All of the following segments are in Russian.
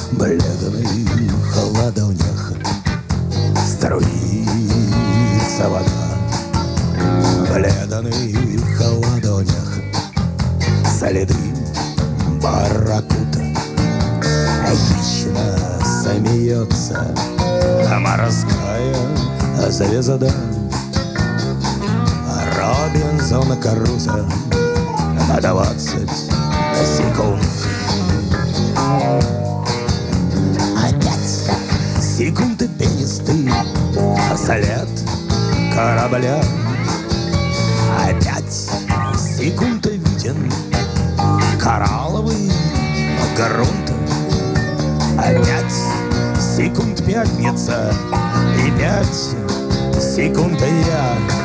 бледных ладонях струится вода. В бледных ладонях следы барракуда. Хищно смеется морская звезда. Робинзон Крузо на 20 секунд. Опять секунды пенистые, след корабля. Опять секунды виден коралловый грунт. Опять секунд пятница и 5 секунд я.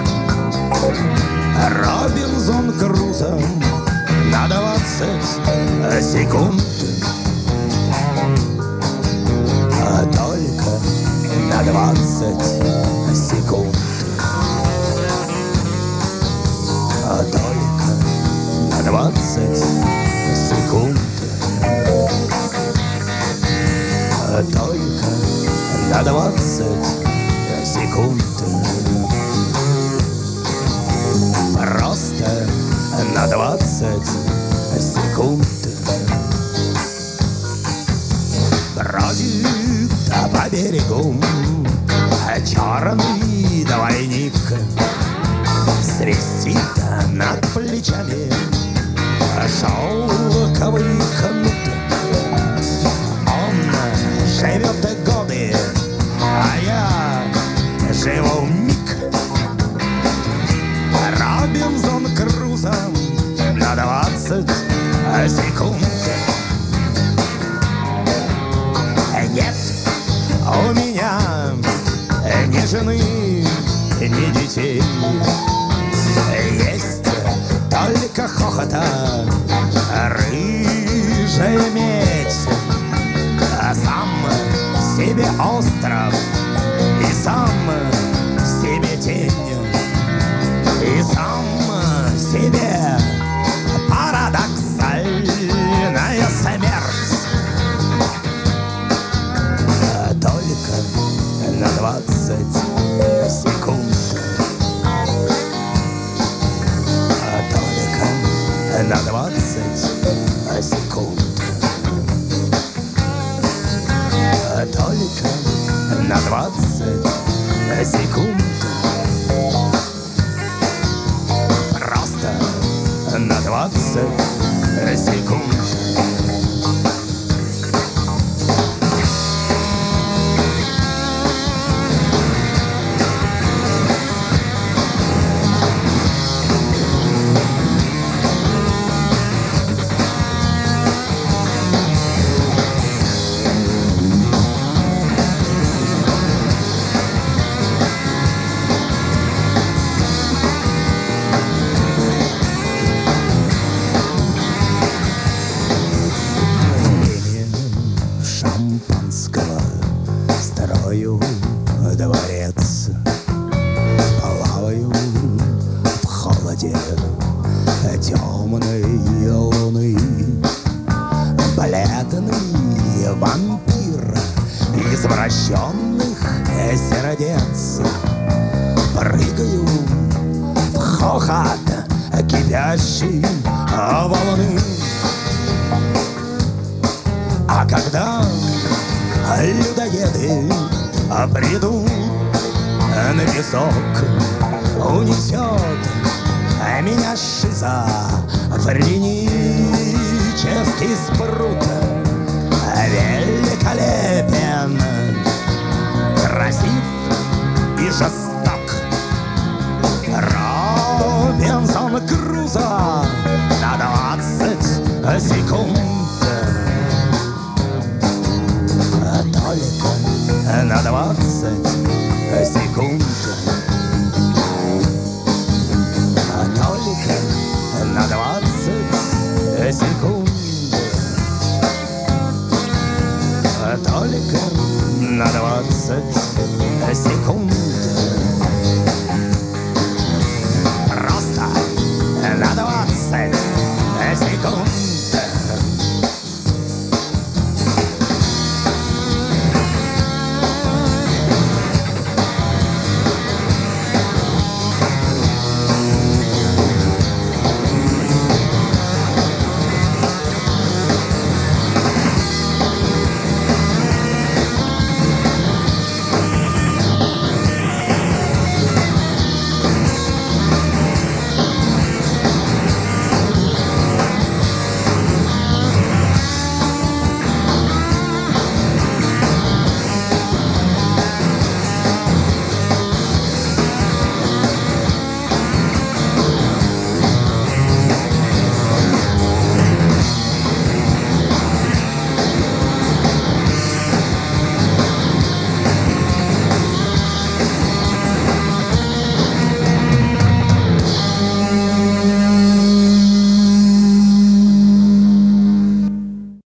Робинзон Крузо на 20 секунд. Только на 20 секунд. Только на 20 секунд. Только на 20 секунд. Просто на 20 секунд. Бродит по берегу черный двойник. Свистит над плечами шелковый кнут. Он живет годы, а я живу миг. Робинзон Крузо на 20 секунд. Нет у меня ни жены, ни детей. Есть только хохота, рыжая медь. Сам себе остров и сам себе тень. И сам себе парадоксальная смерть. Только на 20 секунд. Только на 20 секунд. Только на 20 секунд. Просто на 20 секунд. Строю дворец, плаваю в холоде темной луны. Бледный вампир извращенных сердец. Прыгаю в хохот кипящей волны. А когда людоеды придут на песок, унесет меня шизофренический спрут. Великолепен, красив и жесток Робинзон Крузо на 20 секунд. Только на 20 секунд. Только на 20 секунд. Только на 20 секунд.